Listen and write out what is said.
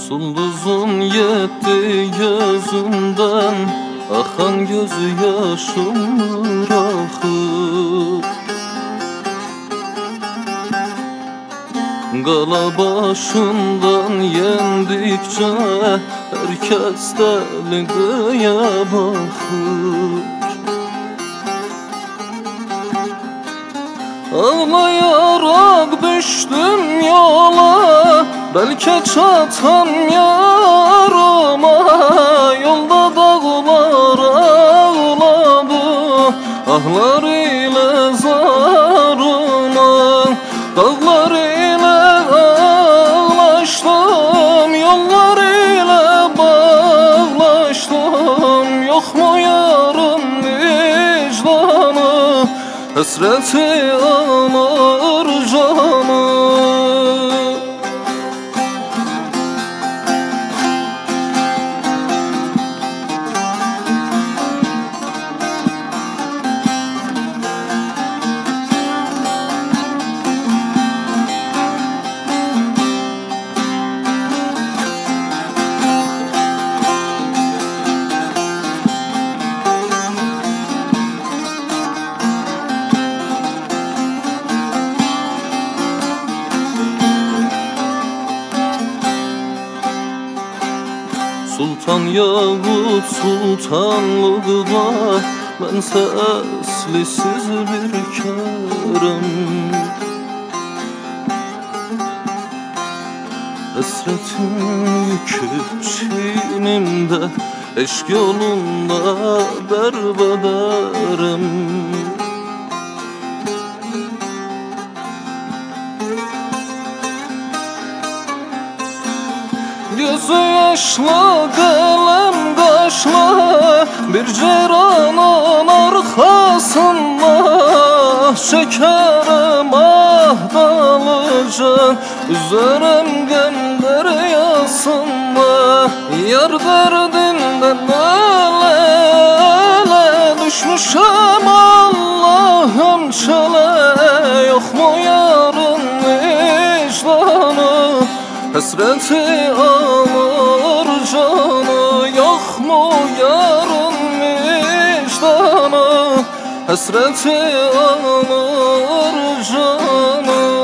Sulduzun yetti gözünden, akan gözü yaşımdır akır. Qala başından yendikcə herkes dəli qıya baxır. Ağlayarak düştüm yola, belki çatan yarıma. Yolda dağlar ağladı, ahlar ile zarıma. Dağlar ile ağlaştım, yollar ile bağlaştım. Yok mu yarın vicdanı, hasreti alır canı. Sultan Yavuz sultanlıqda, mənsə əslisiz bir kərəm. Həsrətin yükü çiynimdə, eşq yolunda bərbədərəm. Gözü yaşlı, kalem kaşlı, bir ceyranın arkasında çekerim ahdalıca, üzerim gem deryasında. Yar derdinden ele düşmüşem Allah'ım çele. Yok mu yarın vicdanı, hasreti alır canı. Yok mu yarın vicdanı, hasreti alır canı.